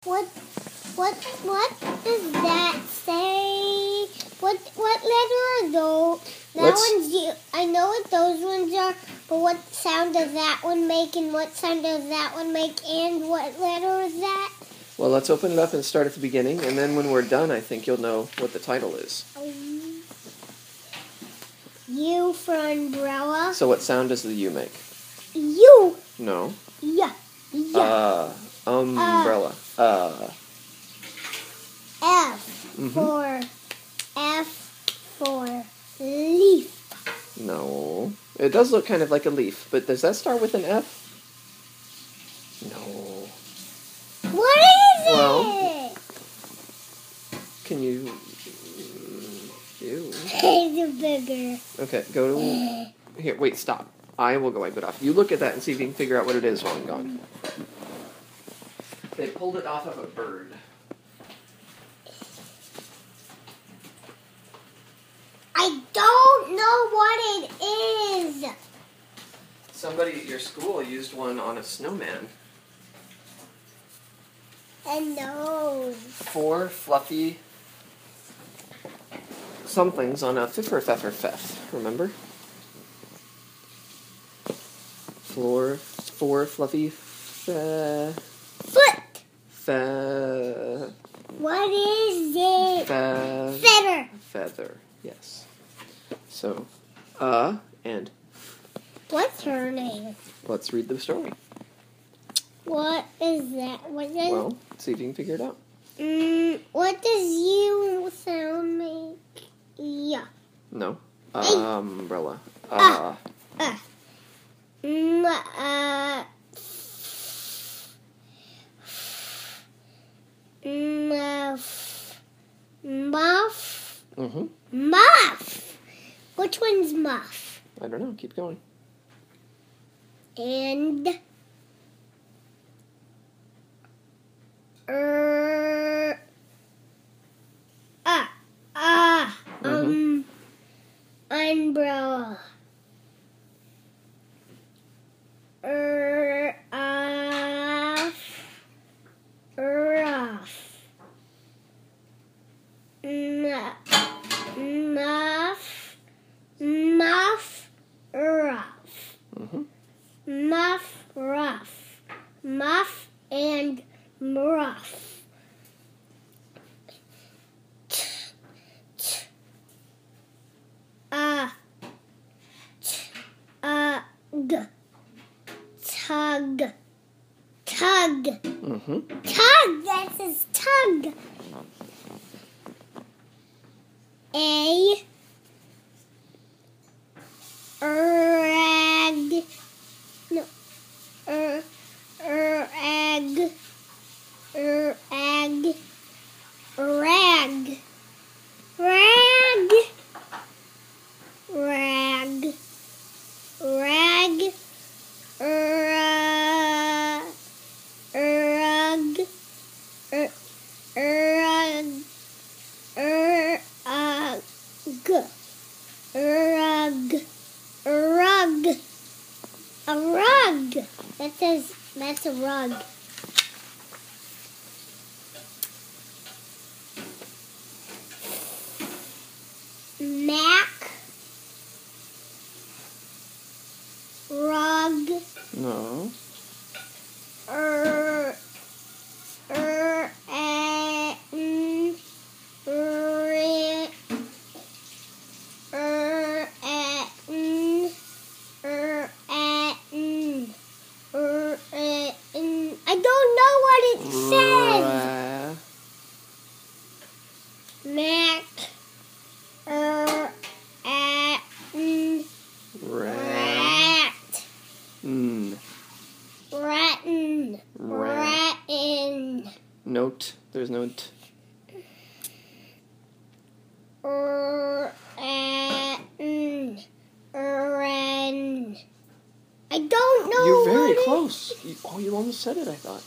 What does that say? What letter are those? I know what those ones are, but what sound does that one make, and what sound does that one make, and what letter is that? Well, let's open it up and start at the beginning, and then when we're done, I think you'll know what the title is. U for umbrella. So what sound does the U make? U. No. Yeah. Umbrella. F for leaf. No. It does look kind of like a leaf, but does that start with an F? No. What is it? Can you... Ew. It's bigger. Okay, go to... Here, wait, stop. I will go wipe it off. You look at that and see if you can figure out what it is while I'm gone. They pulled it off of a bird. I don't know what it is. Somebody at your school used one on a snowman. And nose. 4 fluffy somethings on a fiffer, remember? 4 fluffy foot. What is it? Feather. Feather, yes. So, and... What's her name? Let's read the story. What is that? Well, see if you can figure it out. What does U sound make? Yeah. No. Umbrella. Muff. Mm-hmm. Muff. Which one's muff? I don't know. Keep going. And umbrella. Rough. Muff, rough. Mm-hmm. Muff, rough. Muff and rough. Tug. Tug. Mm-hmm. Tug. That says tug. A. Rag. No. Rag. Rag. Rag. Rag. Rag. Rag. Rug. A rug. That's a rug. Mac. Rug. No. I don't know what it says. Mac. Rat. Rattin. Note. There's no t. I don't know. You're very close. You almost said it, I thought.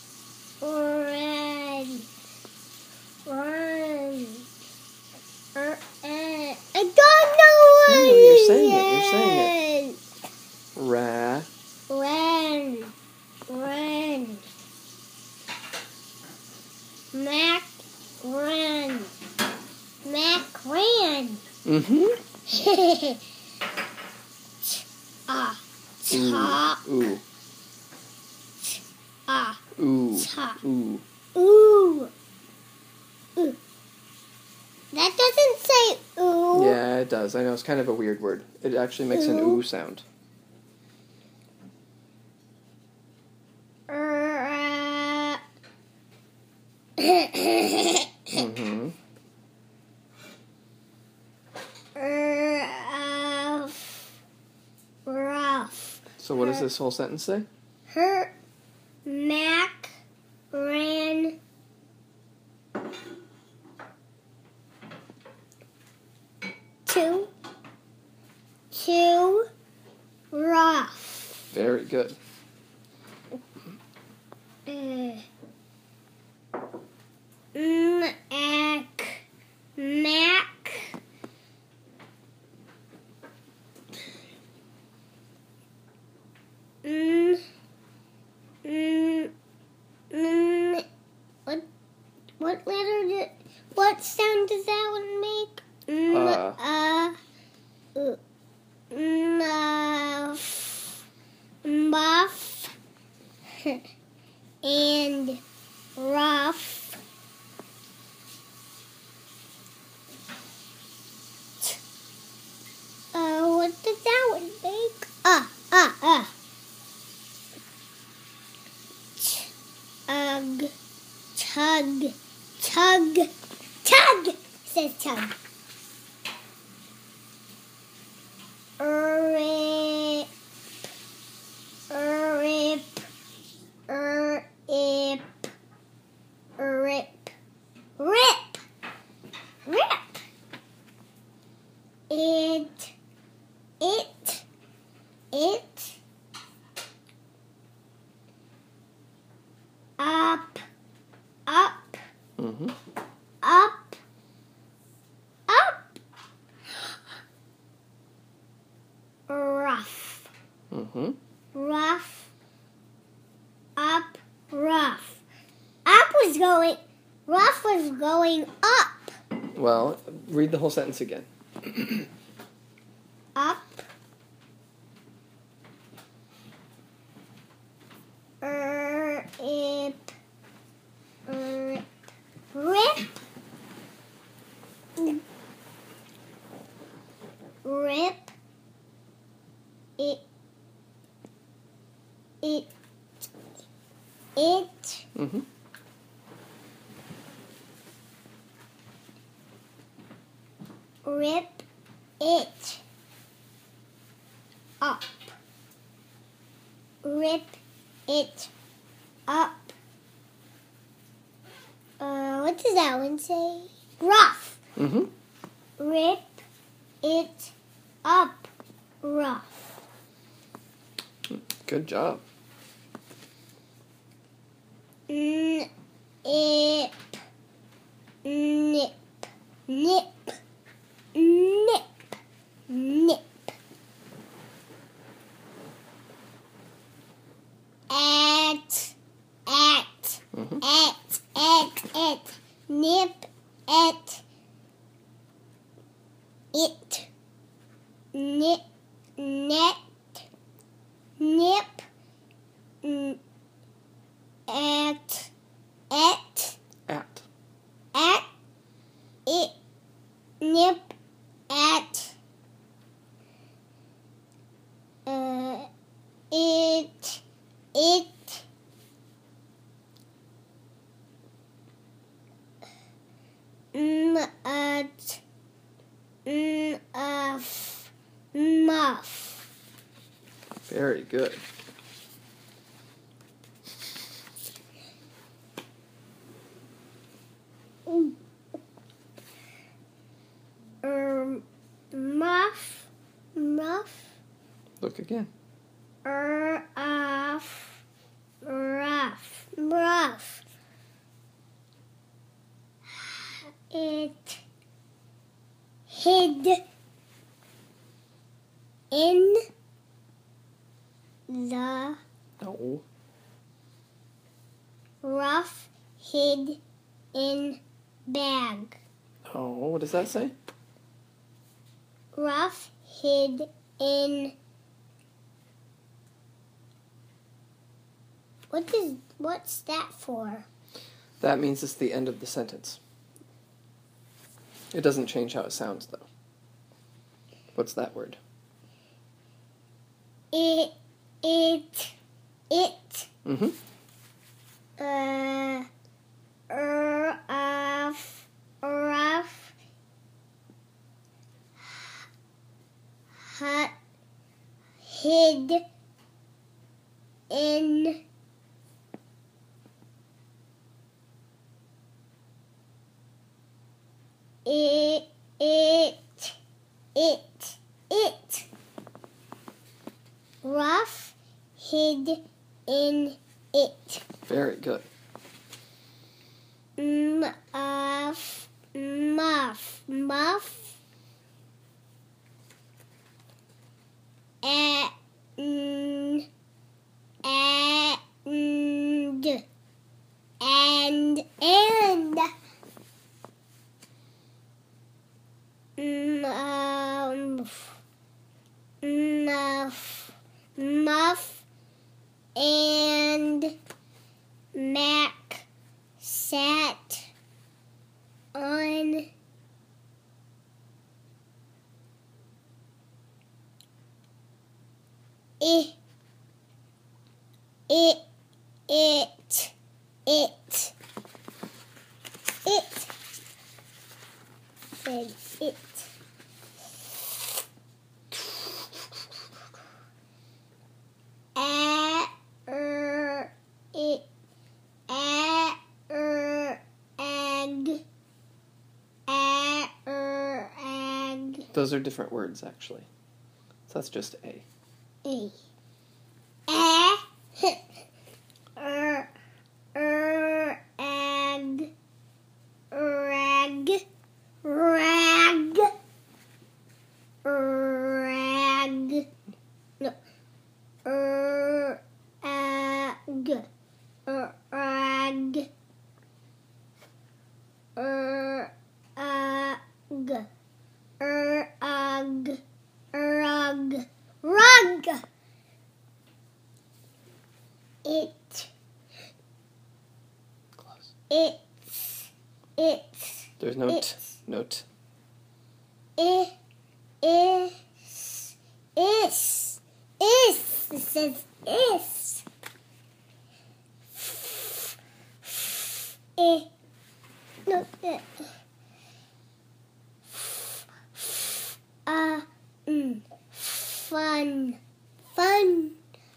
I don't know what You're saying it. Ra. Ren. Mac ran. Mac ran. Mm-hmm. Ah. Ta. Ooh. Ah. Ooh. Ta. Ooh. Ooh. Ooh. That doesn't say ooh. Yeah, it does. I know, it's kind of a weird word. It actually makes an ooh sound. Mm-hmm. Rough. So what does this whole sentence say? Her Mac ran too rough. Very good. What sound does that one make? Muff and rough. What does that one make? Tug. It says tug. Rip. It. Up. Mm-hmm. Up. Rough. Mm-hmm. Rough. Up. Rough. Rough was going up. Well, read the whole sentence again. Up. Rip. It. Mm-hmm. Rip it up. Rip it up. What does that one say? Rough. Mm-hmm. Rip it up. Rough. Good job. Nip. Mm-hmm. Nip at it. Nip net. Nip at it. Nip at it. Muff. Very good. Muff. Look again. Rough. It hid in the No. rough hid in bag. Oh, what does that say? Rough hid in. What's that for? That means it's the end of the sentence. It doesn't change how it sounds, though. What's that word? It. Mm-hmm. Rough. Hid in. It. Rough hid in it. Very good. Muff. Muff and Mac sat on it. Those are different words, actually. So that's just A. Egg. Rug. Close. It's. There's no t. No t. Is. It says is. No. Fun. Fur.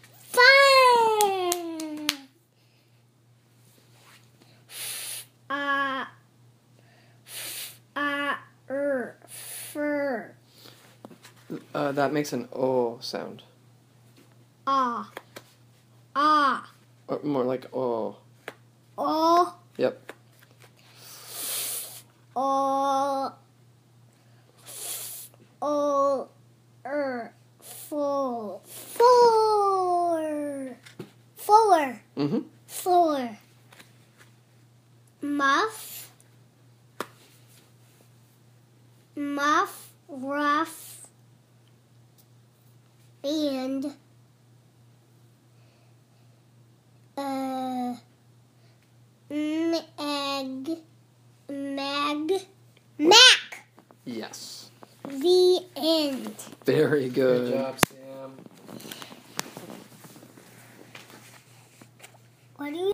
That makes an O sound. Ah. Or more like O. Oh. Yep. Oh. Four. Mm-hmm. Four. Muff, rough, and Mac. Yes. The end. Very good. Good job, Sam. What do you